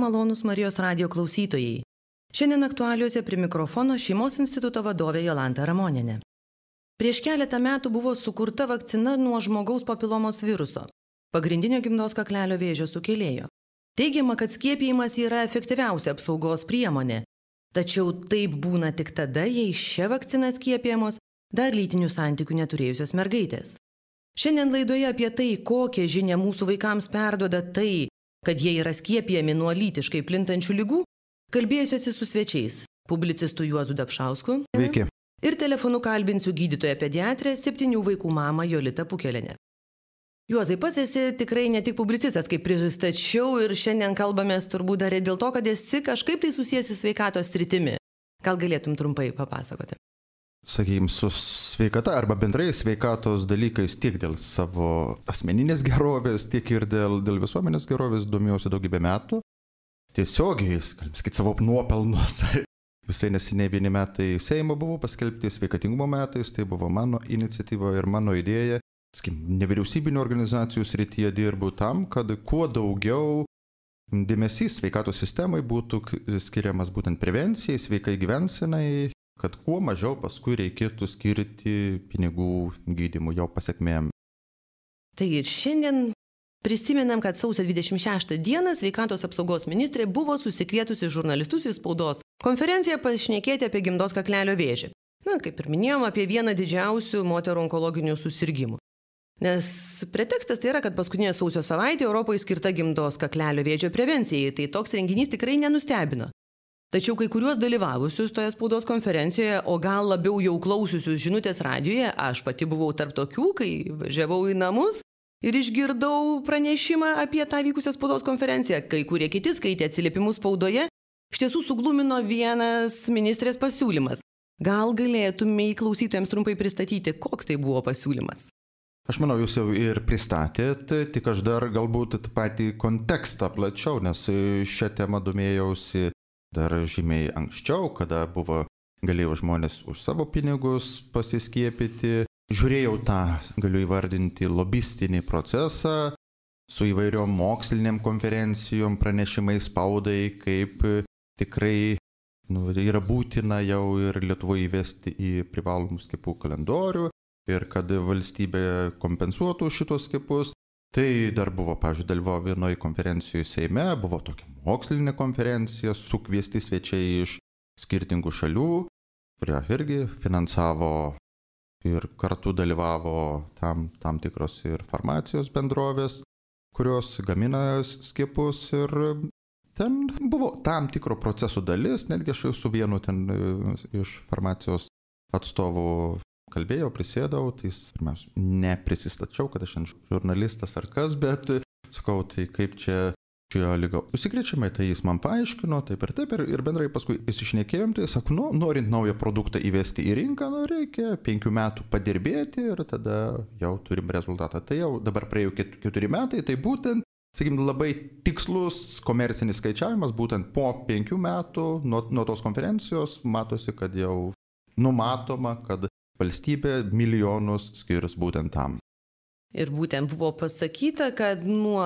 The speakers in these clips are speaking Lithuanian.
malonūs Marijos radijo klausytojai. Šiandien aktualiuose prie mikrofono Šeimos instituto vadovė Jolanta Ramonienė. Prieš keletą metų buvo sukurta vakcina nuo žmogaus papilomos viruso, pagrindinio gimdos kaklelio vėžio sukėlėjo. Teigiama, kad skiepijimas yra efektyviausia apsaugos priemonė, tačiau taip būna tik tada, jei šia vakcina skiepijamos dar lytinių santykių neturėjusios mergaitės. Šiandien laidoje apie tai, kokią žinią mūsų vaikams perduoda tai, kad jie yra skiepijami nuo lytiškai plintančių ligų, kalbėsiuosi su svečiais, publicistu Juozu Dapšausku. Sveiki. Ir telefonu kalbinsiu gydytoją pediatrę, 7 vaikų mamą Jolitą Pukelenę. Juozai, pats esi tikrai ne tik publicistas, kaip pristačiau, ir šiandien kalbamės turbūt dar ir dėl to, kad esi kažkaip tai susijęs su sveikatos sritimi. Gal galėtum trumpai papasakoti? Sakykime, su sveikata arba bendrai sveikatos dalykais tiek dėl savo asmeninės gerovės, tiek ir dėl visuomenės gerovės domiausi daugybę metų. Tiesiogiai, galim sakyti, savo nuopelnus. Visai neseniai vieni metai Seimo buvo paskelbti sveikatingumo metais, tai buvo mano iniciatyva ir mano idėja. Sakykime, nevyriausybinių organizacijų srityje dirbu tam, kad kuo daugiau dėmesys sveikatos sistemai būtų skiriamas būtent prevencijai, sveikai gyvensenai, kad kuo mažiau paskui reikėtų skirti pinigų gydymų jau pasekmėm. Tai ir šiandien prisimenam, kad sausio 26 dieną sveikatos apsaugos ministrė buvo susikvietusi žurnalistus į spaudos konferenciją pašnekėti apie gimdos kaklelio vėžį. Kaip ir minėjom, apie vieną didžiausių moterų onkologinių susirgymų. Nes pretekstas tai yra, kad paskutinė sausio savaitė Europoje skirta gimdos kaklelio vėžio prevencijai, tai toks renginys tikrai nenustebino. Tačiau kai kuriuos dalyvavusius toje spaudos konferencijoje, o gal labiau jau klausiusius žinutės radijoje, aš pati buvau tarp tokių, kai važiavau į namus ir išgirdau pranešimą apie tą vykusią spaudos konferenciją. Kai kurie kiti skaitė atsiliepimus spaudoje, iš tiesų suglumino vienas ministrės pasiūlymas. Gal galėtume į klausytojams trumpai pristatyti, koks tai buvo pasiūlymas? Aš manau, jūs jau ir pristatėt, tik aš dar galbūt patį kontekstą plačiau, nes šią temą domėjausi dar žymiai anksčiau, kada galėjo žmonės už savo pinigus pasiskiepyti. Žiūrėjau tą, galiu įvardinti, lobistinį procesą su įvairiom moksliniam konferencijom, pranešimais spaudai, kaip tikrai yra būtina jau ir Lietuvoje įvesti į privalomų skiepų kalendorių ir kad valstybė kompensuotų šitos skiepus. Tai dar buvo, pavyzdžiui, dalyvavo vienoje konferencijoje Seime, buvo tokia mokslinė konferencija, sukviesti svečiai iš skirtingų šalių, kurie irgi finansavo ir kartu dalyvavo tam tikros ir farmacijos bendrovės, kurios gamina skiepus, ir ten buvo tam tikro proceso dalis, netgi aš su vienu ten iš farmacijos atstovų kalbėjau, prisėdau, tai pirmiausia, neprisistačiau, kad aš žurnalistas ar kas, bet sakau, tai kaip čia šio lyga užsikrečiamai, tai jis man paaiškino, taip, ir bendrai paskui įsišnekėjom, tai sako, norint naują produktą įvesti į rinką, reikia 5 metų padirbėti ir tada jau turim rezultatą. Tai jau dabar praėjo 4 metai, tai būtent, sakykime, labai tikslus komercinis skaičiavimas, būtent po 5 metų nuo tos konferencijos matosi, kad jau numatoma, kad valstybė milijonus skirs būtent tam. Ir būtent buvo pasakyta, kad nuo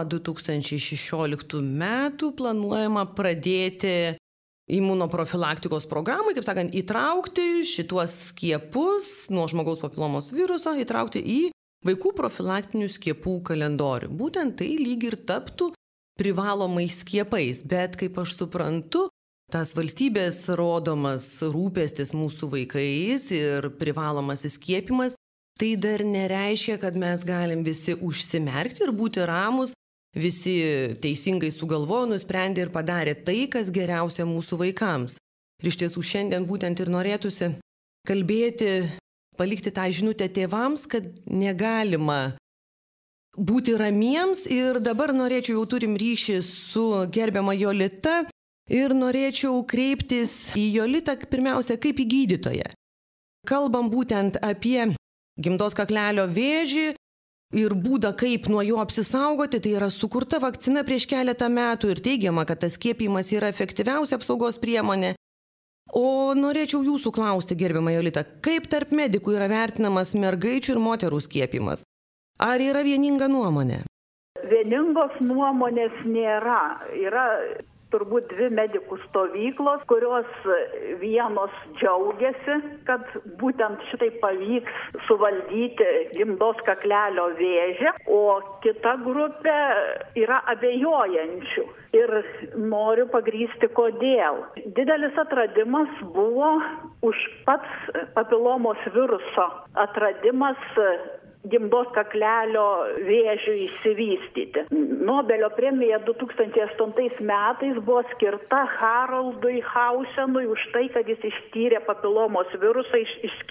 2016 metų planuojama pradėti imunoprofilaktikos programai, kaip sakant, įtraukti šituos skiepus nuo žmogaus papilomos viruso, įtraukti į vaikų profilaktinių skiepų kalendorių. Būtent tai lyg ir taptų privalomais skiepais, bet kaip aš suprantu, tas valstybės rodomas rūpestis mūsų vaikais ir privalomas įskiepimas, tai dar nereiškia, kad mes galim visi užsimerkti ir būti ramus, visi teisingai sugalvojo, nusprendė ir padarė tai, kas geriausia mūsų vaikams. Ir iš tiesų šiandien būtent ir norėtųsi kalbėti, palikti tą žinutę tėvams, kad negalima būti ramiems, ir dabar norėčiau, jau turim ryšį su gerbiama Jolita, ir norėčiau kreiptis į Jolitą pirmiausia kaip į gydytoją. Kalbam būtent apie gimdos kaklelio vėžį ir būdą, kaip nuo jo apsisaugoti. Tai yra sukurta vakcina prieš keletą metų ir teigiama, kad tas skiepijimas yra efektyviausia apsaugos priemonė. O norėčiau jūsų klausti, gerbiama Jolita, kaip tarp medikų yra vertinamas mergaičių ir moterų skiepijimas? Ar yra vieninga nuomonė? Vieningos nuomonės nėra. Yra turbūt 2 medikų stovyklos, kurios vienos džiaugiasi, kad būtent šitai pavyks suvaldyti gimdos kaklelio vėžį, o kita grupė yra abejojančių. Ir noriu pagrįsti, kodėl. Didelis atradimas buvo už pats papilomos viruso atradimas gimdos kaklelio vėžiui išsivystyti. Nobelio premija 2008 metais buvo skirta Haroldui Hausenui už tai, kad jis išskyrė papilomos virusą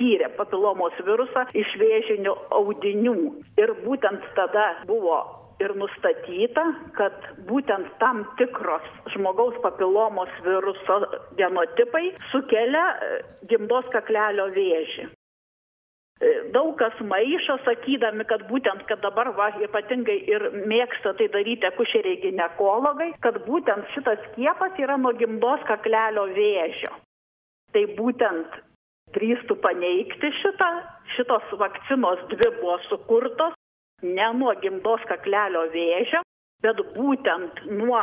iš vėžinių audinių. Ir būtent tada buvo ir nustatyta, kad būtent tam tikros žmogaus papilomos viruso genotipai sukelia gimdos kaklelio vėžį. Daug kas maišo, sakydami, kad būtent, kad dabar ypatingai ir mėgsta tai daryti akušeriai ginekologai, kad būtent šitas skiepas yra nuo gimdos kaklelio vėžio. Tai būtent drįstų paneigti šitos vakcinos 2 buvo sukurtos ne nuo gimdos kaklelio vėžio, bet būtent nuo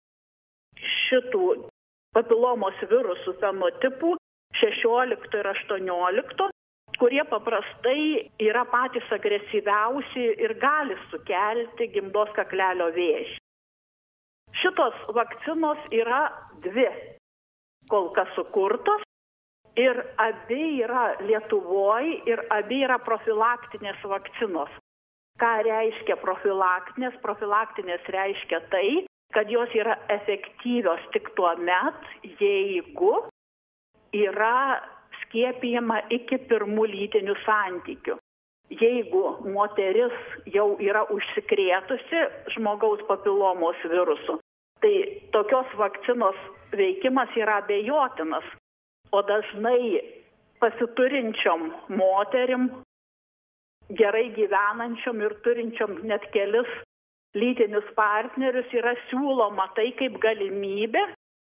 šitų papilomos virusų fenotipų 16 ir 18, kurie paprastai yra patys agresyviausi ir gali sukelti gimdos kaklelio vėžį. Šitos vakcinos yra 2 kol kas sukurtos ir abi yra Lietuvoje ir abi yra profilaktinės vakcinos. Ką reiškia profilaktinės? Profilaktinės reiškia tai, kad jos yra efektyvios tik tuo met, jeigu yra skiepijama iki pirmų lytinių santykių. Jeigu moteris jau yra užsikrėtusi žmogaus papilomos virusu, tai tokios vakcinos veikimas yra abejotinas, o dažnai pasiturinčiom moterim, gerai gyvenančiom ir turinčiom net kelis lytinius partnerius yra siūloma tai kaip galimybė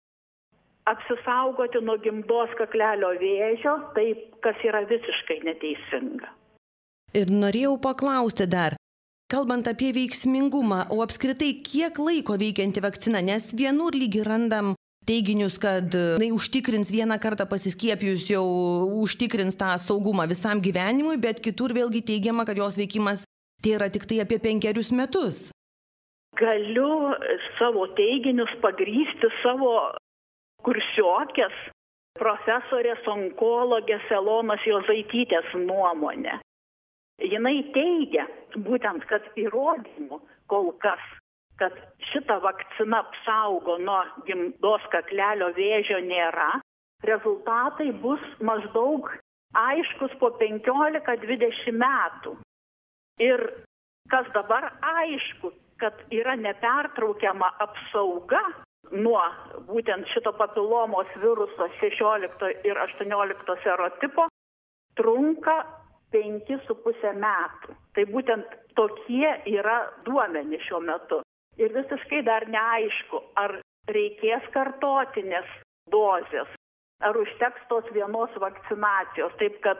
apsisaugoti nuo gimdos kaklelio vėžio, taip, kas yra visiškai neteisinga. Ir norėjau paklausti dar, kalbant apie veiksmingumą, o apskritai kiek laiko veikianti vakcina, nes vienur lygi randam teiginius, kad tai užtikrins vieną kartą pasiskiepijus jau užtikrins tą saugumą visam gyvenimui, bet kitur vėlgi teigiama, kad jos veikimas tai yra tik tai apie 5 metus. Galiu savo teiginius pagrįsti savo kursiokės, profesorės onkologės Elonos Jozaitytės nuomonė. Jinai teigia, būtent, kad įrodymų kol kas, kad šita vakcina apsaugo nuo gimdos kaklelio vėžio nėra, rezultatai bus maždaug aiškus po 15-20 metų. Ir kas dabar aišku, kad yra nepertraukiama apsauga nuo būtent šito papilomos viruso 16 ir 18 serotipo, trunka 5,5 metų. Tai būtent tokie yra duomenys šiuo metu. Ir visiškai dar neaišku, ar reikės kartotinės dozės, ar užteks tos vienos vakcinacijos. Taip kad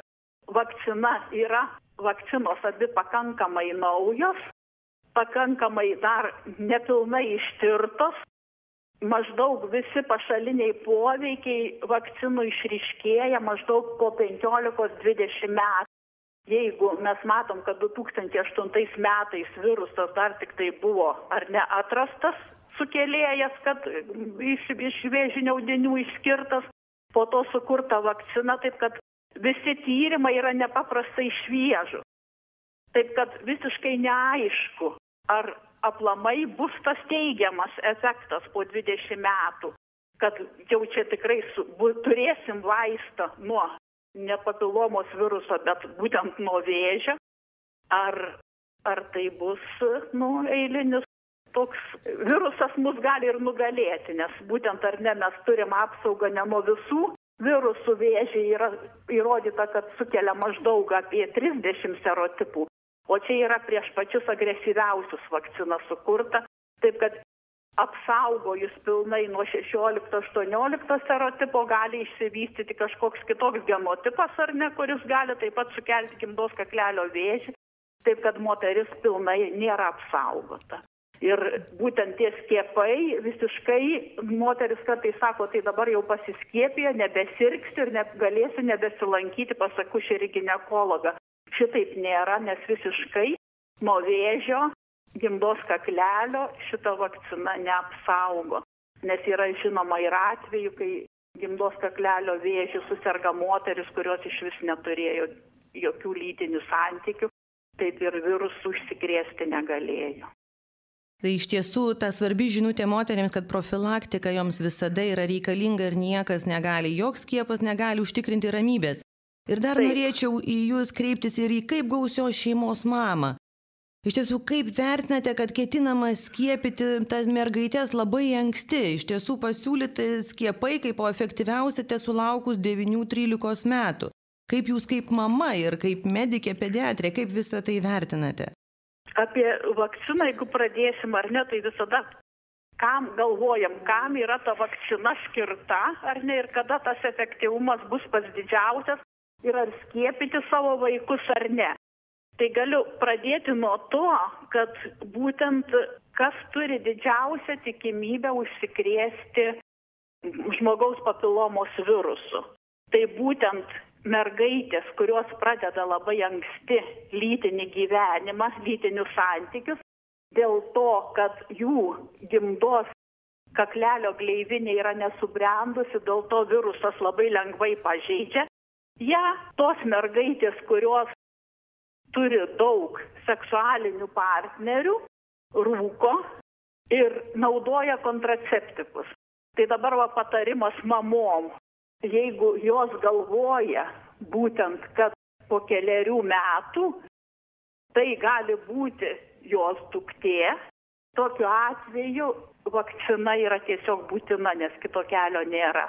vakcinos abi pakankamai naujos, pakankamai dar nepilnai ištirtos. Maždaug visi pašaliniai poveikiai vakcinų išryškėja maždaug po 15-20 metų. Jeigu mes matom, kad 2008 metais virusas dar tik tai buvo ar ne atrastas sukėlėjas, kad iš vėžinių audinių išskirtas, po to sukurta vakcina, taip kad visi tyrimai yra nepaprastai šviežūs. Taip kad visiškai neaišku, ar aplamai bus tas teigiamas efektas po 20 metų, kad jau čia tikrai turėsim vaistą nuo ne papilomos viruso, bet būtent nuo vėžio, ar tai bus eilinis toks virusas mus gali ir nugalėti, nes būtent ar ne mes turim apsaugą ne nuo visų virusų. Vėžiai yra įrodyta, kad sukelia maždaug apie 30 serotipų. O čia yra prieš pačius agresyviausius vakcina sukurta, taip kad apsaugojus pilnai nuo 16-18 serotipo gali išsivystyti kažkoks kitoks genotipas, ar ne, kuris gali taip pat sukelti gimdos kaklelio vėžį, taip kad moteris pilnai nėra apsaugota. Ir būtent tie skiepai visiškai, moteris kartais sako, tai dabar jau pasiskiepė, nebesirgsiu ir galėsiu nebesilankyti pas akušerį ginekologą. Šitaip nėra, nes visiškai nuo vėžio, gimdos kaklelio šita vakcina neapsaugo. Nes yra žinoma ir atveju, kai gimdos kaklelio vėžių suserga moteris, kurios iš vis neturėjo jokių lytinių santykių, taip ir virusų užsikrėsti negalėjo. Tai iš tiesų ta svarbi žinutė moteriams, kad profilaktika joms visada yra reikalinga ir niekas negali, joks skiepas negali užtikrinti ramybės. Ir dar norėčiau į jūs kreiptis ir į kaip gausios šeimos mamą. Iš tiesų, kaip vertinate, kad ketinama skiepyti tas mergaitės labai anksti? Iš tiesų pasiūlyti skiepai kaip efektyviausia sulaukus 9-13 metų. Kaip jūs kaip mama ir kaip medikė pediatrė, kaip visą tai vertinate? Apie vakciną, jeigu pradėsim ar ne, tai visada kam galvojam, kam yra ta vakcina skirta, ar ne, ir kada tas efektyvumas bus pats didžiausias ir ar skiepyti savo vaikus ar ne. Tai galiu pradėti nuo to, kad būtent kas turi didžiausią tikimybę užsikrėsti žmogaus papilomos virusu. Tai būtent mergaitės, kurios pradeda labai anksti lytinį gyvenimą, lytinius santykius, dėl to, kad jų gimdos kaklelio gleivinė yra nesubrendusi, dėl to virusas labai lengvai pažeidžia. Tos mergaitės, kurios turi daug seksualinių partnerių, rūko ir naudoja kontraceptikus. Tai dabar patarimas mamom. Jeigu jos galvoja būtent, kad po kelerių metų tai gali būti jos duktė, tokiu atveju vakcina yra tiesiog būtina, nes kito kelio nėra.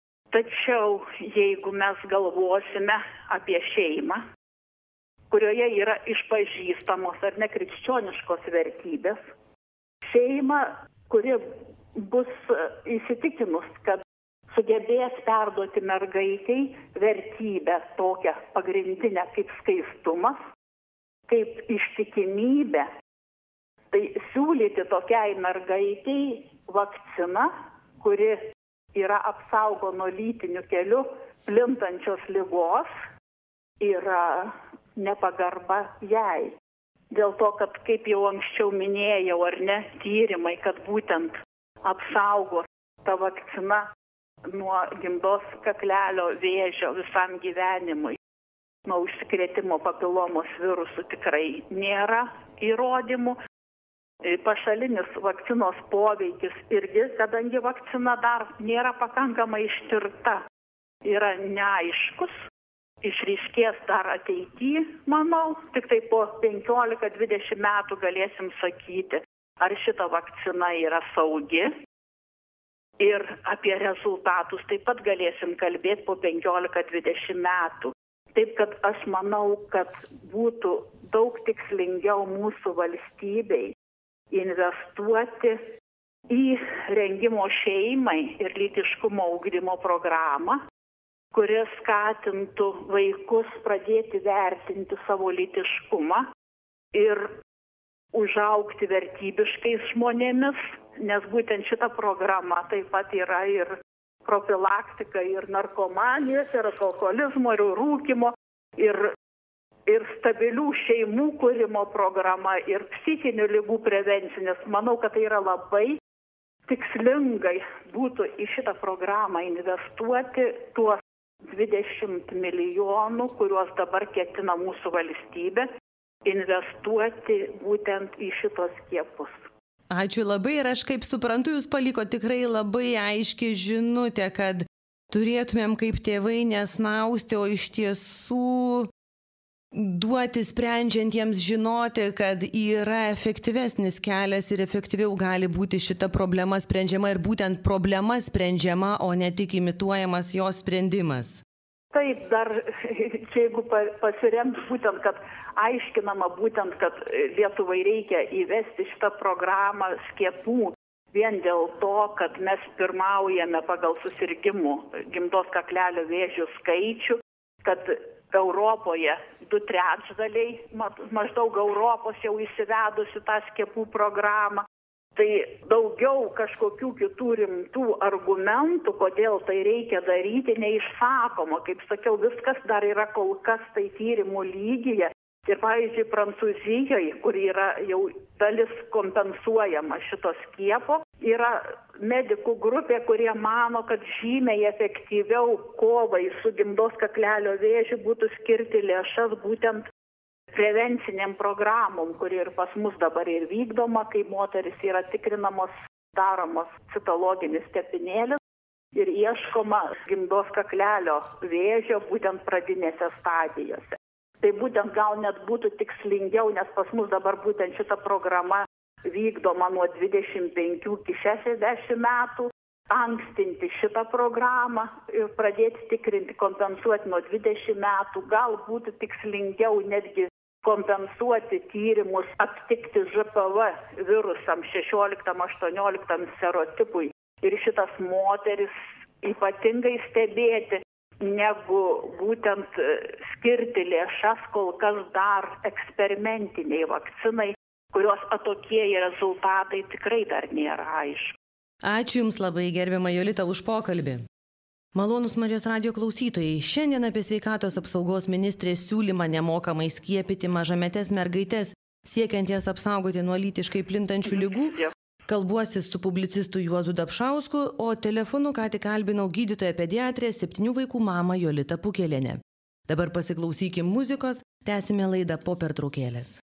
Tačiau jeigu mes galvosime apie šeimą, kurioje yra išpažįstamos ar nekrikščioniškos vertybės, šeimą, kuri bus įsitikinus, kad sugebės perduoti mergaitei vertybę tokią pagrindinę kaip skaistumas, kaip ištikimybė, tai siūlyti tokiai mergaitei vakciną, kuri yra apsaugo nuo lytiniu keliu plintančios ligos, yra nepagarba jai. Dėl to, kad kaip jau anksčiau minėjau, ar ne, tyrimai, kad būtent apsaugo ta vakcina nuo gimdos kaklelio vėžio visam gyvenimui, nuo užsikrėtimo papilomos virusų tikrai nėra įrodymų. Pašalinis vakcinos poveikis irgi, kadangi vakcina dar nėra pakankamai ištirta, yra neaiškus, išryškės dar ateityje, manau, tik tai po 15-20 metų galėsim sakyti, ar šita vakcina yra saugi. Ir apie rezultatus taip pat galėsim kalbėti po 15-20 metų. Taip, kad aš manau, kad būtų daug tikslingiau mūsų valstybei investuoti į rengimo šeimai ir lytiškumo ugdymo programą, kuri skatintų vaikus pradėti vertinti savo lytiškumą ir užaugti vertybiškais žmonėmis. Nes būtent šita programa taip pat yra ir profilaktika, ir narkomanijos, ir alkoholizmo, ir rūkymo, ir stabilių šeimų kūrimo programa, ir psichinių ligų prevencinės. Manau, kad tai yra labai tikslingai būtų į šitą programą investuoti tuos 20 milijonų, kuriuos dabar ketina mūsų valstybė, investuoti būtent į šitos skiepus. Ačiū labai ir aš kaip suprantu, jūs paliko tikrai labai aiškiai žinutę, kad turėtumėm kaip tėvai nesnausti, o iš tiesų duoti sprendžiantiems žinoti, kad yra efektyvesnis kelias ir efektyviau gali būti šita problema sprendžiama ir būtent problema sprendžiama, o ne tik imituojamas jos sprendimas. Taip, dar jeigu pasirems būtent, kad aiškinama būtent, kad Lietuvai reikia įvesti šitą programą skiepų vien dėl to, kad mes pirmaujame pagal susirgimų gimdos kaklelio vėžių skaičių, kad Europoje 2/3 maždaug Europos jau įsivedusi tą skiepų programą, Tai daugiau kažkokių kitų rimtų argumentų, kodėl tai reikia daryti, neišsakoma. Kaip sakiau, viskas dar yra kol kas tai tyrimų lygyje. Ir pavyzdžiui, Prancūzijoje, kur yra jau dalis kompensuojama šito skiepo, yra medikų grupė, kurie mano, kad žymiai efektyviau kovai su gimdos kaklelio vėžiu būtų skirti lėšas būtent prevenciniam programom, kuri ir pas mus dabar ir vykdoma, kai moteris yra tikrinamos, daromos citologinis tepinėlis ir ieškoma gimdos kaklelio vėžio būtent pradinėse stadijose. Tai būtent gal net būtų tikslingiau, nes pas mus dabar būtent šita programa vykdoma nuo 25 iki 60 metų, ankstinti šitą programą ir pradėti tikrinti, kompensuoti nuo 20 metų, gal būtų tikslingiau netgi kompensuoti tyrimus, aptikti ŽPV virusam 16-18 serotipui ir šitas moteris ypatingai stebėti, negu būtent skirti lėšas kol kas dar eksperimentiniai vakcinai, kurios atokieji rezultatai tikrai dar nėra aišku. Ačiū Jums labai, gerbiama Jolita, už pokalbį. Malonūs Marijos radijo klausytojai, šiandien apie sveikatos apsaugos ministrės siūlymą nemokamai skiepyti mažametes mergaites, siekiant jas apsaugoti nuo lytiškai plintančių ligų, kalbuosi su publicistu Juozu Dapšausku, o telefonu ką tik kalbinau gydytoją pediatrę 7 vaikų mamą Jolitą Pukelienę. Dabar pasiklausykim muzikos, tęsime laidą po pertraukėlės.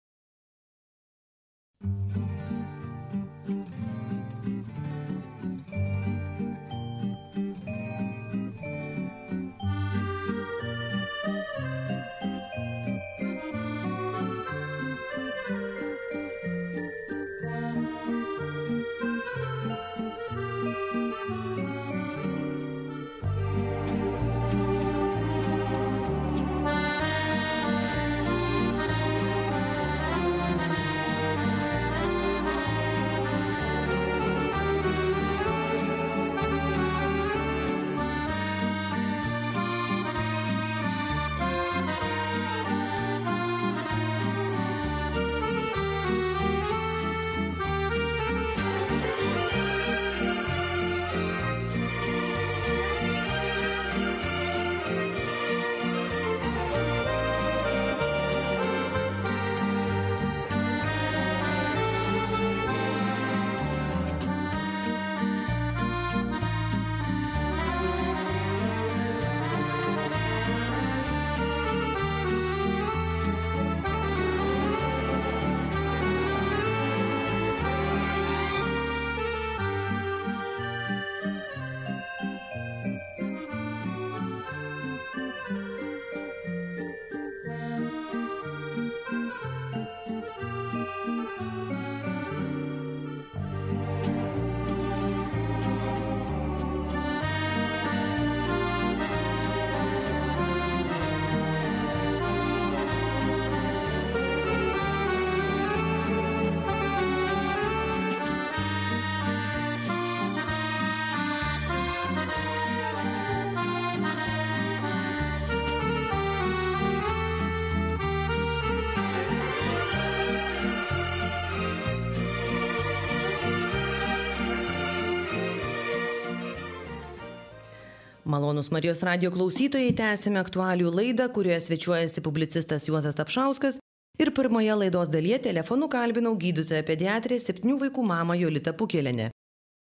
Malonūs Marijos radijo klausytojai, tęsime aktualijų laidą, kurioje svečiuojasi publicistas Juozas Dapšauskas ir pirmoje laidos dalyje telefonu kalbinau gydytoją pediatrę 7 vaikų mamą Jolitą Pukelienę.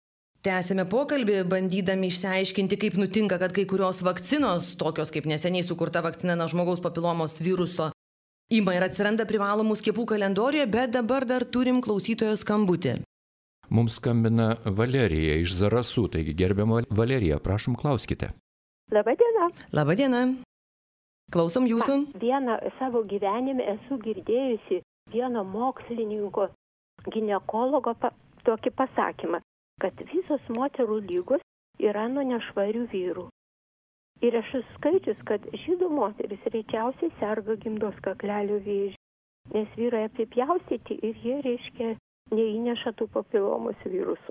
Tęsime pokalbį, bandydami išsiaiškinti, kaip nutinka, kad kai kurios vakcinos, tokios kaip neseniai sukurta vakcina nuo žmogaus papilomos viruso, ima ir atsiranda privalomų skiepų kalendorijoje, bet dabar dar turim klausytojo skambutį. Mums skambina Valerija iš Zarasų, taigi gerbiama Valerija, prašom klauskite. Labadiena. Labadiena. Klausom jūsų. Vieną savo gyvenime esu girdėjusi vieno mokslininko, ginekologo tokį pasakymą, kad visos moterų lygos yra nuo nešvarių vyrų. Ir aš skaičius, kad žydų moteris rečiausiai serga gimdos kaklelio vėžiu, nes vyrai apipjaustyti ir jie, reiškia, neįneša tų papilomos virusų.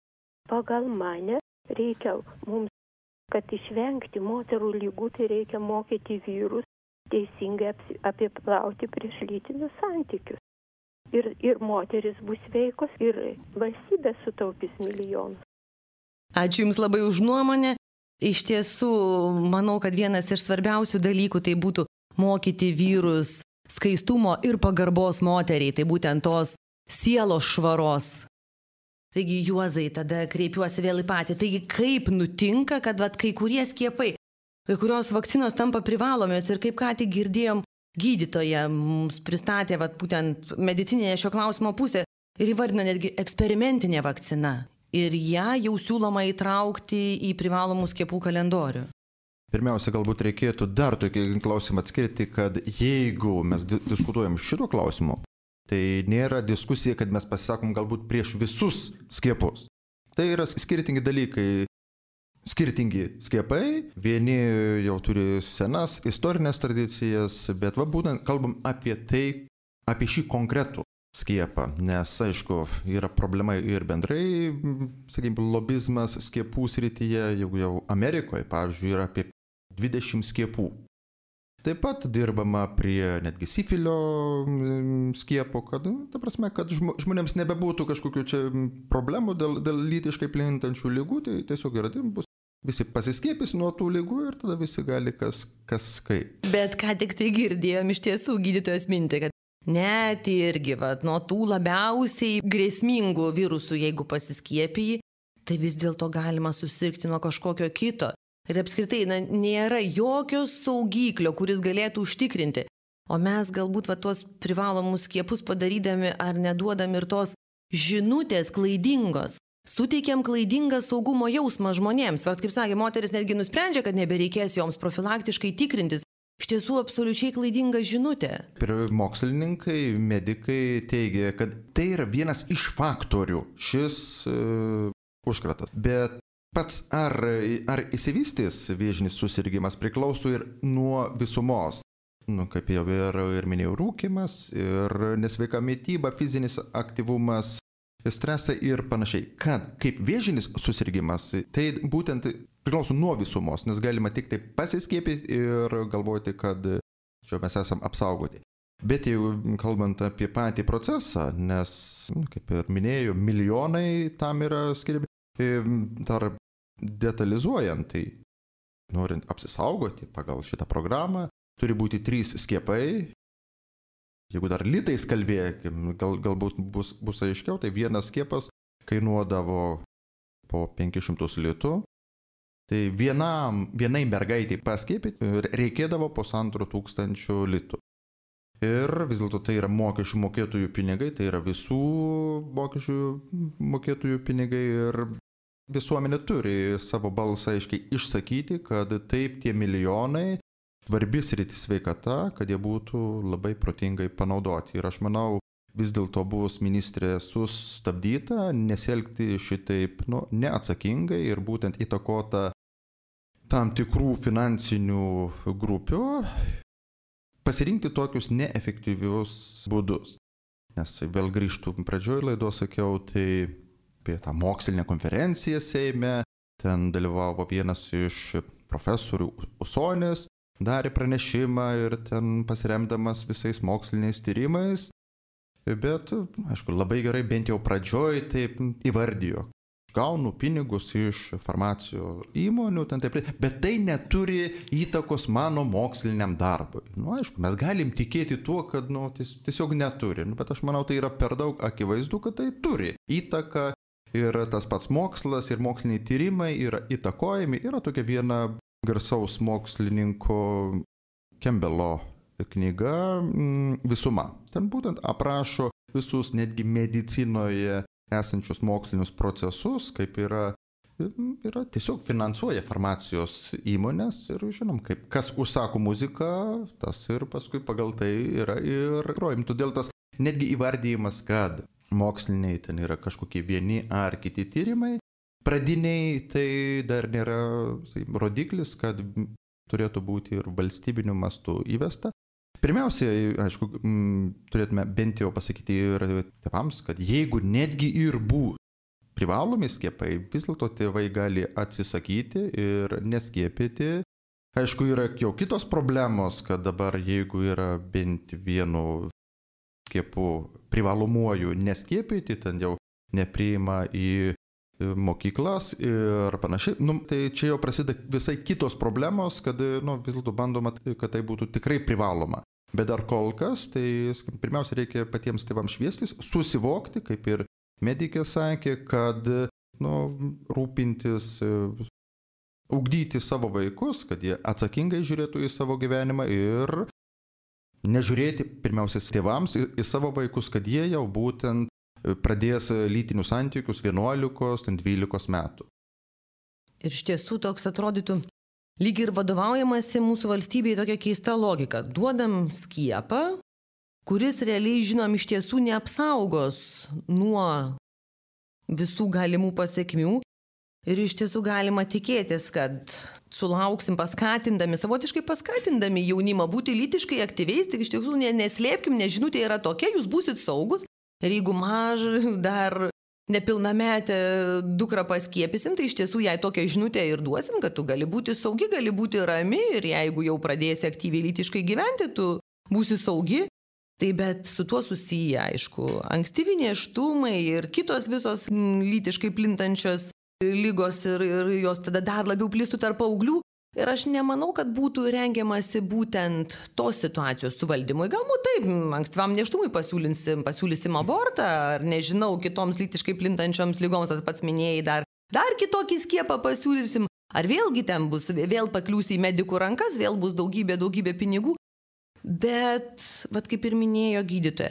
Pagal mane reikia mums, kad išvengti moterų lygų, tai reikia mokyti vyrus teisingai apiplauti prieš lytinius santykius. ir moteris bus sveikos, ir valstybė sutaupys milijonus. Ačiū Jums labai už nuomonę. Iš tiesų, manau, kad vienas iš svarbiausių dalykų tai būtų mokyti vyrus skaistumo ir pagarbos moteriai, tai būtent tos sielos švaros. Taigi, Juozai, tada kreipiuosi vėl į patį. Taigi, kaip nutinka, kad kai kurie skiepai, kai kurios vakcinos tampa privalomis ir kaip ką tik girdėjom, gydytoja mums pristatė būtent medicininė šio klausimo pusė ir įvardino netgi eksperimentinė vakcina. Ir ją jau siūloma įtraukti į privalomų skiepų kalendorių. Pirmiausia, galbūt reikėtų dar tokį klausimą atskirti, kad jeigu mes diskutuojam šito klausimu, tai nėra diskusija, kad mes pasisakom galbūt prieš visus skiepus. Tai yra skirtingi dalykai, skirtingi skiepai, vieni jau turi senas istorinės tradicijas, bet būtent kalbam apie tai, apie šį konkretų skiepą, nes, aišku, yra problema ir bendrai, sakykime, lobizmas skiepų srityje, jau Amerikoje, pavyzdžiui, yra apie 20 skiepų. Taip pat dirbama prie netgi sifilio skiepo, kad žmonėms nebebūtų kažkokių čia problemų dėl lytiškai plintančių ligų, tai tiesiog yra, bus visi pasiskiepys nuo tų ligų ir tada visi gali kas kaip. Bet ką tik tai girdėjom iš tiesų gydytojos mintį, kad net irgi nuo tų labiausiai grėsmingų virusų, jeigu pasiskiepiji, tai vis dėlto galima susirgti nuo kažkokio kito. Ir apskritai, nėra jokio saugiklio, kuris galėtų užtikrinti. O mes galbūt tuos privalomus skiepus padarydami ar neduodami ir tos žinutės klaidingos. Suteikiam klaidingą saugumo jausmą žmonėms. Kaip sakė, moteris netgi nusprendžia, kad nebereikės joms profilaktiškai tikrintis. Iš tiesų absoliučiai klaidinga žinutė. Mokslininkai, medikai teigia, kad tai yra vienas iš faktorių šis užkratas. Bet pats ar išsivystys vėžinis susirgimas priklauso ir nuo visumos. Kaip jau ir minėjau, rūkymas, ir nesveika mityba, fizinis aktyvumas, stresai ir panašiai. Kaip vėžinis susirgimas, tai būtent priklauso nuo visumos, nes galima tik tai pasiskiepyti ir galvoti, kad čia mes esam apsaugoti. Bet jau kalbant apie patį procesą, nes, kaip ir minėjau, milijonai tam yra skiriami, dar detalizuojant, tai norint apsisaugoti pagal šitą programą, turi būti 3 skiepai. Jeigu dar litais kalbėkim, galbūt bus aiškiau, tai vienas skiepas kainuodavo po 500 litų. Tai vienai mergaitai paskiepyti reikėdavo 1500 litų. Ir vis dėlto tai yra mokesčių mokėtojų pinigai, tai yra visų mokesčių mokėtojų pinigai ir visuomenė turi savo balsą aiškiai išsakyti, kad taip tie milijonai svarbi sritis sveikata, kad jie būtų labai protingai panaudoti. Ir aš manau, vis dėlto bus ministrė sustabdyta, nesielgti šitaip neatsakingai ir būtent įtakota tam tikrų finansinių grupių, pasirinkti tokius neefektyvius būdus. Nes vėl grįžtų pradžioj laidos, sakiau, tai apie tą mokslinę konferenciją Seime, ten dalyvavo vienas iš profesorių Usonis, darė pranešimą ir ten pasiremdamas visais moksliniais tyrimais, bet, aišku, labai gerai bent jau pradžioj taip įvardijo. Gaunu pinigus iš farmacijos įmonių, bet tai neturi įtakos mano moksliniam darbui. Aišku, mes galim tikėti tuo, kad tiesiog neturi, bet aš manau, tai yra per daug akivaizdu, kad tai turi įtaką ir tas pats mokslas ir moksliniai tyrimai yra įtakojami. Yra tokia viena garsaus mokslininko Campbello knyga Visuma. Ten būtent aprašo visus netgi medicinoje esančius mokslinius procesus, kaip yra tiesiog finansuoja farmacijos įmonės ir žinom, kas užsako muziką, tas ir paskui pagal tai yra ir grojim. Todėl tas netgi įvardyjimas, kad moksliniai ten yra kažkokie vieni ar kiti tyrimai, pradiniai tai dar nėra rodiklis, kad turėtų būti ir valstybiniu mastu įvesta. Pirmiausia, aišku, turėtume bent jau pasakyti ir tėvams, kad jeigu netgi ir būtų privalomi skiepai, vis dėlto tėvai gali atsisakyti ir neskiepyti. Aišku, yra jau kitos problemos, kad dabar jeigu yra bent vienu skiepų privalomuoju neskiepyti, ten jau nepriima į mokyklas ir panašiai. Tai čia jau prasideda visai kitos problemos, kad vis dėlto bandoma, kad tai būtų tikrai privaloma. Bet dar kol kas, tai pirmiausia reikia patiems tėvams šviestis, susivokti, kaip ir medikė sakė, kad rūpintis, ugdyti savo vaikus, kad jie atsakingai žiūrėtų į savo gyvenimą ir nežiūrėti pirmiausia tėvams į savo vaikus, kad jie jau būtent pradės lytinius santykius 11-12 metų. Ir iš tiesų toks atrodytų, lyg ir vadovaujamasi mūsų valstybėje tokia keista logika. Duodam skiepą, kuris realiai, žinom, iš tiesų neapsaugos nuo visų galimų pasekmių. Ir iš tiesų galima tikėtis, kad sulauksim savotiškai paskatindami jaunimą būti lytiškai aktyviais, tik iš tiesų neslėpkim, nes žinutė yra tokia, jūs būsit saugus. Ir jeigu dar nepilnametę dukrą paskiepysim, tai iš tiesų jai tokią žinutę ir duosim, kad tu gali būti saugi, gali būti rami ir jeigu jau pradėsi aktyviai lytiškai gyventi, tu būsi saugi. Tai bet su tuo susiję, aišku, ankstyvi nėštumai ir kitos visos lytiškai plintančios lygos ir jos tada dar labiau plistų tarp paauglių. Ir aš nemanau, kad būtų rengiamasi būtent tos situacijos suvaldymui. Galbūt taip, ankstyvam nėštumui pasiūlysim abortą, ar nežinau, kitoms lytiškai plintančioms lygoms, pats minėjai, dar kitokį skiepą pasiūlysim. Ar vėlgi ten bus, vėl pakliūsi į medikų rankas, vėl bus daugybė pinigų. Bet, kaip ir minėjo gydytoja,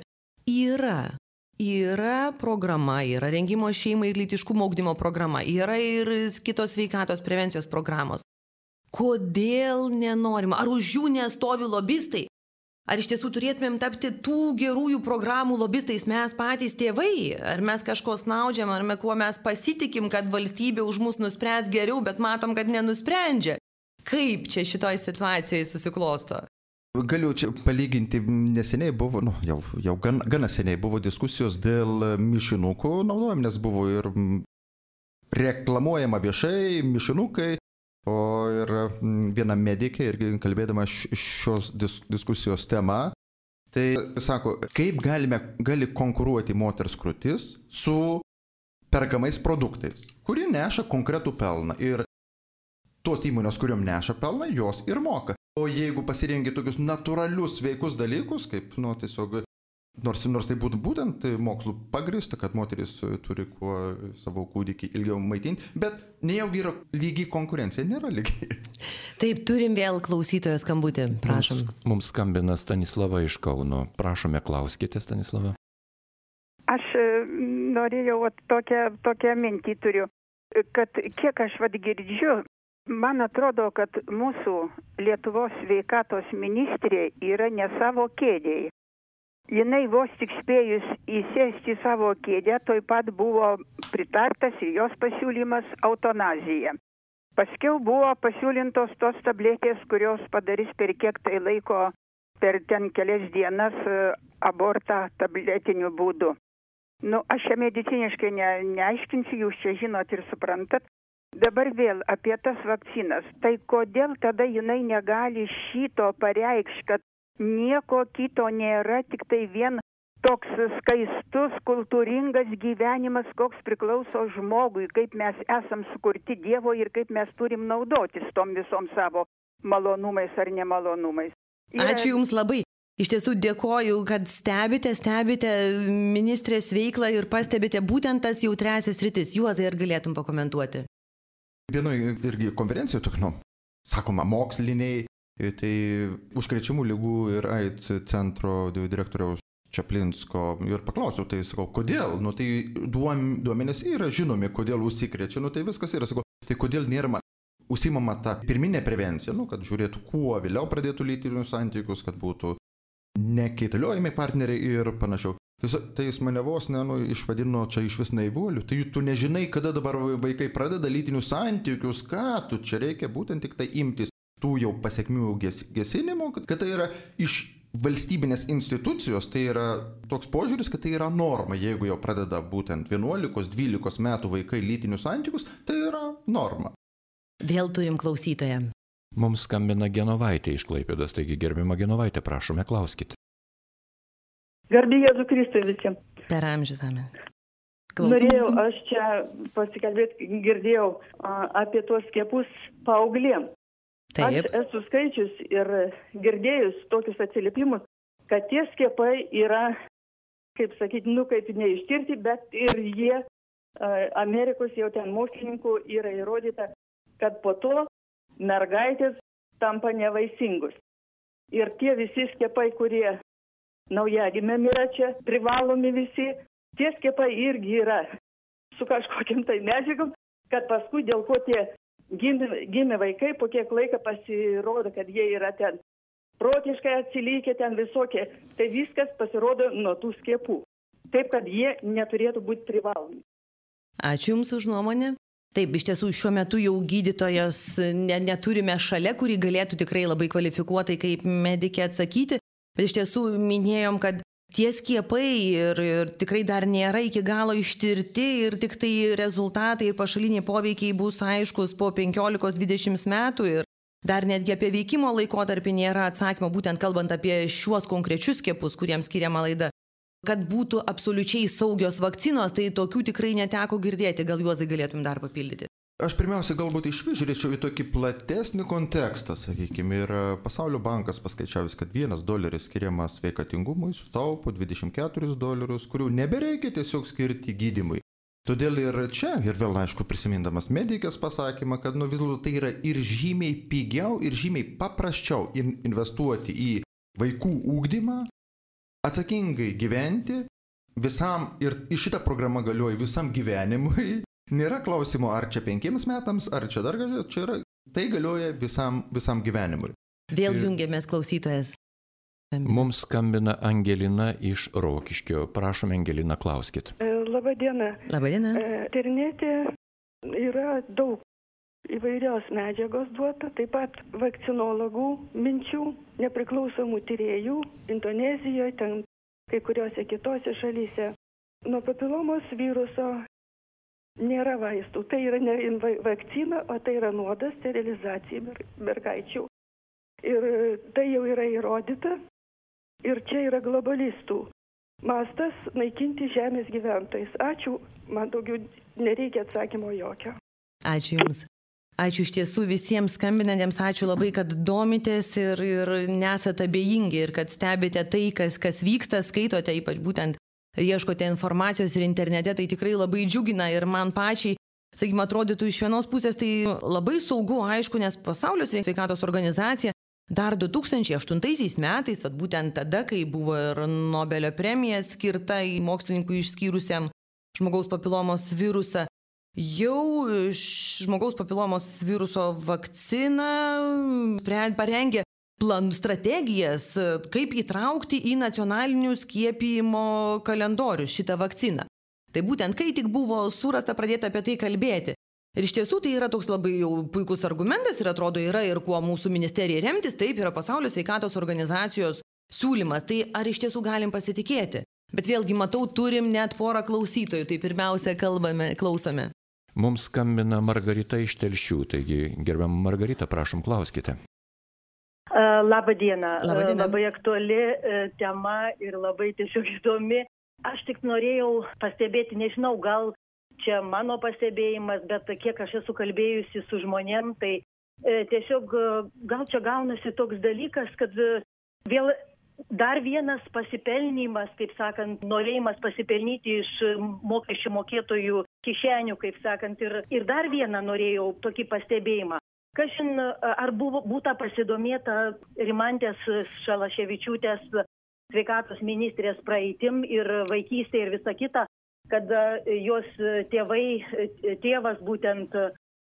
yra programa, yra rengimo šeimai ir lytiškumo ugdymo programa, yra ir kitos sveikatos prevencijos programos. Kodėl nenorima? Ar už jų nestovi lobistai? Ar iš tiesų turėtumėm tapti tų gerųjų programų lobistais mes patys tėvai? Ar mes kažko snaudžiam, ar kuo mes pasitikim, kad valstybė už mus nuspręs geriau, bet matom, kad nenusprendžia? Kaip čia šitoj situacijoje susiklosto? Galiu čia palyginti, neseniai buvo, jau gana seniai buvo diskusijos dėl mišinukų naudojimo, nes buvo ir reklamuojama viešai mišinukai, o ir viena medikė, irgi kalbėdama šios diskusijos tema, tai sako, kaip gali konkuruoti moters krūtis su perkamais produktais, kurie neša konkretų pelną. Ir tos įmonės, kuriuom neša pelną, jos ir moka. O jeigu pasirengi tokius natūralius sveikus dalykus, kaip, tiesiog, nors tai būtų būtent mokslų pagrįsta, kad moteris turi kuo savo kūdikį ilgiau maitinti, bet nejaugi yra lygi konkurencija, nėra lygi. Taip, turim vėl klausytojo skambutį, prašom. Mums skambina Stanislava iš Kauno. Prašome, klauskite, Stanislava. Aš norėjau tokią mintį turiu, kad kiek aš girdžiu, man atrodo, kad mūsų Lietuvos sveikatos ministrė yra ne savo kėdėje. Jinai vos tik spėjus įsėsti savo kėdę, toj pat buvo pritartas ir jos pasiūlymas eutanazija. Paskiau buvo pasiūlintos tos tabletės, kurios padarys per kiek tai laiko, per ten kelias dienas abortą tabletiniu būdu. Aš čia mediciniškai neaiškinsiu, jūs čia žinot ir suprantat. Dabar vėl apie tas vakcinas. Tai kodėl tada jinai negali šito pareikšti, kad nieko kito nėra, tik tai vien toks skaistus, kultūringas gyvenimas, koks priklauso žmogui, kaip mes esam sukurti Dievo ir kaip mes turim naudotis tom visom savo malonumais ar nemalonumais. Ačiū Jums labai. Iš tiesų dėkoju, kad stebite ministrės veiklą ir pastebite būtent tas jautriasias sritis. Juozai, ar galėtum pakomentuoti? Vienoje irgi konferencijoje, sakoma, moksliniai, tai užkrečiamų ligų ir AIDS centro direktoriaus Čaplinsko ir paklausiau, tai sakau, kodėl? Tai duomenys yra žinomi, kodėl užsikrečia, tai viskas yra, sakau, tai kodėl nėra užsiimama ta pirminė prevencija, kad žiūrėtų kuo vėliau pradėtų lytinius santykius, kad būtų nekaitaliojami partneriai ir panašiau. Tai jis mane vos išvadino čia iš vis naivuolių. Tai tu nežinai, kada dabar vaikai pradeda lytinius santykius, ką tu čia reikia būtent tik tai imtis tų jau pasekmių gesinimo, kad tai yra iš valstybinės institucijos, tai yra toks požiūris, kad tai yra norma. Jeigu jau pradeda būtent 11-12 metų vaikai lytinius santykius, tai yra norma. Vėl turim klausytoją. Mums skambina Genovaitė iš Klaipėdos, taigi gerbiama Genovaitė, prašome, klauskite. Garbė Jėzų Kristui visiems. Per amžius, amen. Norėjau aš čia pasikalbėti, girdėjau apie tuos skiepus paauglėm. Taip. Aš esu skaičius ir girdėjus tokius atsiliepimus, kad tie skiepai yra, kaip sakyti, kaip neištirti, bet ir jie, Amerikos jau ten mokslininkų yra įrodyta, kad po to mergaitės tampa nevaisingus. Ir tie visi skiepai, kurie naujagimiam yra čia, privalomi visi, tie skiepai irgi yra su kažkokiam tai medžiagom, kad paskui dėl ko tie gimė vaikai, po kiek laiko pasirodo, kad jie yra ten protiškai atsilikę, ten visokie. Tai viskas pasirodo nuo tų skiepų. Taip, kad jie neturėtų būti privalomi. Ačiū Jums už nuomonę. Taip, iš tiesų šiuo metu jau gydytojos neturime šalia, kuri galėtų tikrai labai kvalifikuotai kaip medikė atsakyti. Bet iš tiesų minėjom, kad tie skiepai ir tikrai dar nėra iki galo ištirti ir tik tai rezultatai ir pašaliniai poveikiai bus aiškus po 15-20 metų ir dar netgi apie veikimo laikotarpį nėra atsakymo, būtent kalbant apie šiuos konkrečius skiepus, kuriems skiriama laida. Kad būtų absoliučiai saugios vakcinos, tai tokių tikrai neteko girdėti. Gal Juozai galėtum dar papildyti? Aš pirmiausia galbūt žiūrėčiau į tokį platesnį kontekstą, sakykime, ir Pasaulio bankas paskaičiavęs, kad $1 skiriamas sveikatingumui sutaupo $24, kurių nebereikia tiesiog skirti gydymui. Todėl ir čia, ir vėl aišku prisimindamas medikės pasakymą, kad vis dėlto tai yra ir žymiai pigiau, ir žymiai paprasčiau investuoti į vaikų ūkdymą, atsakingai gyventi visam, ir šita programa galioja visam gyvenimui. Nėra klausimo, ar čia 5 metams, ar čia dar galioja, čia yra, tai galioja visam gyvenimui. Vėl jungiamės klausytojas. Mums skambina Angelina iš Rokiškio. Prašom, Angelina, klauskit. Labadiena. Labadiena. Internete yra daug įvairios medžiagos duota, taip pat vakcinologų minčių, nepriklausomų tyrėjų, Indonezijoje, ten kai kuriuose kitose šalyse. Nuo papilomos viruso nėra vaistų. Tai yra ne vakcina, o tai yra nuodas sterilizacija mergaičių. Ir tai jau yra įrodyta. Ir čia yra globalistų mastas naikinti žemės gyventojais. Ačiū, man daugiau nereikia atsakymo jokio. Ačiū Jums. Ačiū iš tiesų visiems skambinantiems, ačiū labai, kad domitės ir nesate abejingi ir kad stebite tai, kas vyksta, skaitote, ypač būtent ieškote informacijos ir internete, tai tikrai labai džiugina ir man pačiai, sakykime, atrodytų iš vienos pusės tai labai saugu, aišku, nes Pasaulio sveikatos organizacija dar 2008 metais, būtent tada, kai buvo ir Nobelio premija skirta į mokslininkų išskyrusiam žmogaus papilomos virusą, jau žmogaus papilomos viruso vakciną parengė strategijas, kaip įtraukti į nacionalinių skiepijimo kalendorius šitą vakciną. Tai būtent, kai tik buvo surasta pradėta apie tai kalbėti. Ir iš tiesų tai yra toks labai jau puikus argumentas ir atrodo yra ir kuo mūsų ministerija remtis, taip yra Pasaulio sveikatos organizacijos siūlymas. Tai ar iš tiesų galim pasitikėti? Bet vėlgi matau, turim net porą klausytojų, tai pirmiausia klausome. Mums skambina Margarita iš Telšių, taigi gerbiam Margarita, prašom, klauskite. Labadiena. Labadiena. Labai aktuali tema ir labai tiesiog įdomi. Aš tik norėjau pastebėti, nežinau, gal čia mano pastebėjimas, bet kiek aš esu kalbėjusi su žmonėm, tai tiesiog gal čia gaunasi toks dalykas, kad vėl dar vienas pasipelnymas, kaip sakant, norėjimas pasipelnyti iš mokesčių mokėtojų kišenių, kaip sakant, ir dar vieną norėjau tokį pastebėjimą. Kažin, ar būta pasidomėta Rimantės Šalaševičiūtės sveikatos ministrės praeitim ir vaikystė ir visa kita, kad jos tėvas būtent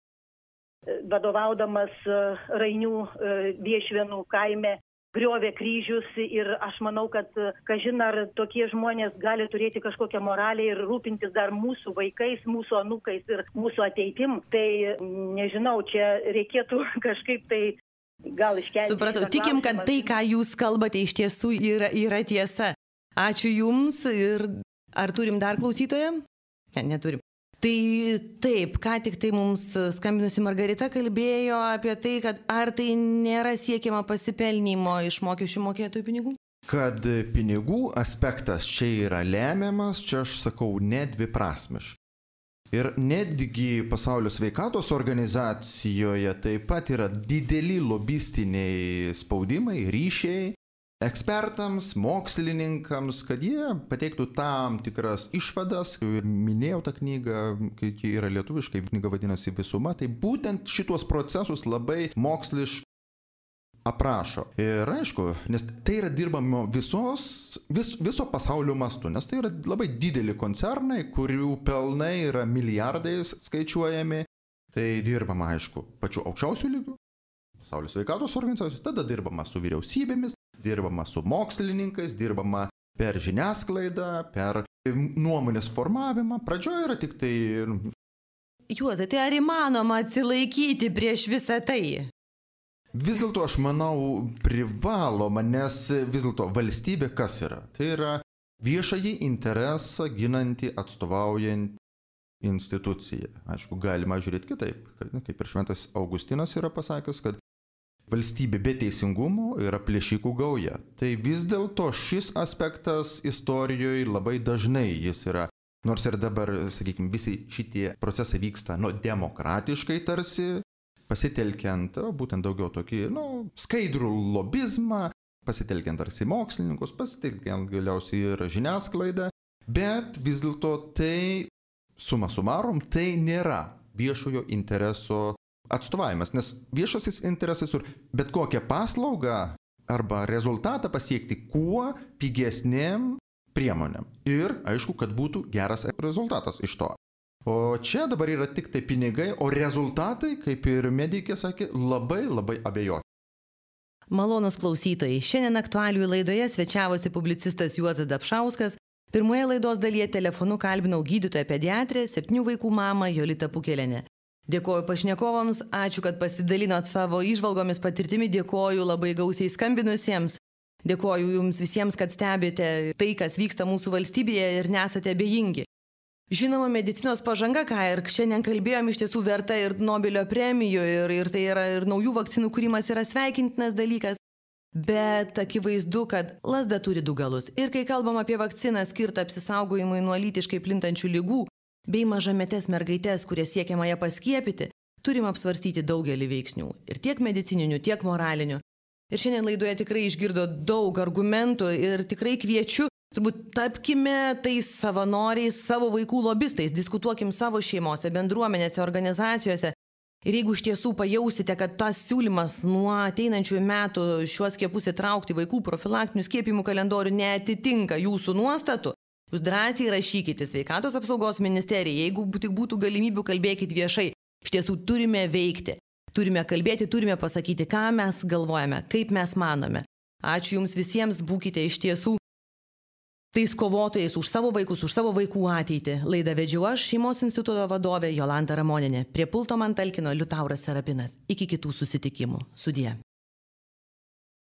vadovaudamas Rainių Viešvenų kaime griovė kryžius ir aš manau, kad kažin ar tokie žmonės gali turėti kažkokią moralę ir rūpintis dar mūsų vaikais, mūsų anūkais ir mūsų ateitim. Tai nežinau, čia reikėtų kažkaip tai gal iškelti. Supratau, tikim, kad tai, ką jūs kalbate, iš tiesų yra tiesa. Ačiū Jums ir ar turim dar klausytoją? Ne, neturim. Tai taip, ką tik tai mums skambinusi Margarita kalbėjo apie tai, kad ar tai nėra siekiama pasipelnymo iš mokesčių mokėtojų pinigų? Kad pinigų aspektas čia yra lemiamas, čia aš sakau nedviprasmiškai. Ir netgi Pasaulio sveikatos organizacijoje taip pat yra dideli lobistiniai spaudimai, ryšiai ekspertams, mokslininkams, kad jie pateiktų tam tikras išvadas. Minėjau tą knygą, kai yra lietuviškai, knyga vadinasi Visuma, tai būtent šitos procesus labai moksliškai aprašo. Ir aišku, nes tai yra dirbama viso pasaulio mastu, nes tai yra labai dideli koncernai, kurių pelnai yra milijardais skaičiuojami. Tai dirbama, aišku, pačiu aukščiausiu lygiu, Pasaulio sveikatos organizacijos, tada dirbama su vyriausybėmis, dirbama su mokslininkais, dirbama per žiniasklaidą, per nuomonės formavimą. Pradžioje yra tik tai... Juozai, tai ar įmanoma atsilaikyti prieš visą tai? Vis dėlto aš manau privaloma, nes vis dėlto valstybė kas yra? Tai yra viešąjį interesą ginanti, atstovaujant institucija. Aišku, galima žiūrėti kitaip, kaip ir Šventas Augustinas yra pasakęs, kad valstybė be teisingumo yra plėšikų gauja. Tai vis dėlto šis aspektas istorijoje labai dažnai jis yra, nors ir dabar, sakykime, visi šitie procesai vyksta demokratiškai tarsi, pasitelkiant būtent daugiau tokį, skaidrų lobizmą, pasitelkiant tarsi mokslininkus, pasitelkiant galiausiai ir žiniasklaidą, bet vis dėlto tai, suma sumarum, tai nėra viešojo intereso atstovavimas, nes viešasis interesas ir bet kokią paslaugą arba rezultatą pasiekti kuo pigesnėm priemonėm. Ir aišku, kad būtų geras rezultatas iš to. O čia dabar yra tik tai pinigai, o rezultatai, kaip ir medikė sakė, labai abejoti. Malonus klausytojai, šiandien aktualijų laidoje svečiavosi publicistas Juozas Dapšauskas. Pirmoje laidos dalyje telefonu kalbinau gydytoją pediatrę, 7 vaikų mamą Jolitą Pukelienę. Dėkoju pašnekovams, ačiū, kad pasidalinot savo įžvalgomis patirtimi, dėkoju labai gausiai skambinusiems. Dėkoju jums visiems, kad stebite tai, kas vyksta mūsų valstybėje ir nesate abejingi. Žinoma, medicinos pažanga, ką ir šiandien kalbėjom, iš tiesų verta ir Nobelio premijų, ir tai yra ir naujų vakcinų kūrimas yra sveikintinas dalykas. Bet akivaizdu, kad lazda turi 2 galus. Ir kai kalbam apie vakciną skirtą apsisaugojimui nuo lytiškai plintančių ligų, bei mažametes mergaitės, kurias siekiama ją paskiepyti, turim apsvarstyti daugelį veiksnių. Ir tiek medicininių, tiek moralinių. Ir šiandien laidoje tikrai išgirdo daug argumentų ir tikrai kviečiu, turbūt tapkime tais savanoriais, savo vaikų lobistais, diskutuokim savo šeimose, bendruomenėse, organizacijose. Ir jeigu iš tiesų pajausite, kad tas siūlymas nuo ateinančių metų šiuos skiepus įtraukti vaikų profilaktinių skiepimų kalendorių neatitinka jūsų nuostatų, jūs drąsiai rašykite Sveikatos apsaugos ministerijai, jeigu tik būtų galimybių, kalbėkit viešai. Iš tiesų turime veikti, turime kalbėti, turime pasakyti, ką mes galvojame, kaip mes manome. Ačiū jums visiems, būkite iš tiesų tais kovotojais už savo vaikus, už savo vaikų ateitį. Laidą vedžiau aš, Šeimos instituto vadovė Jolanta Ramonienė. Prie pulto man talkino Liutauras Serapinas. Iki kitų susitikimų. Sudie.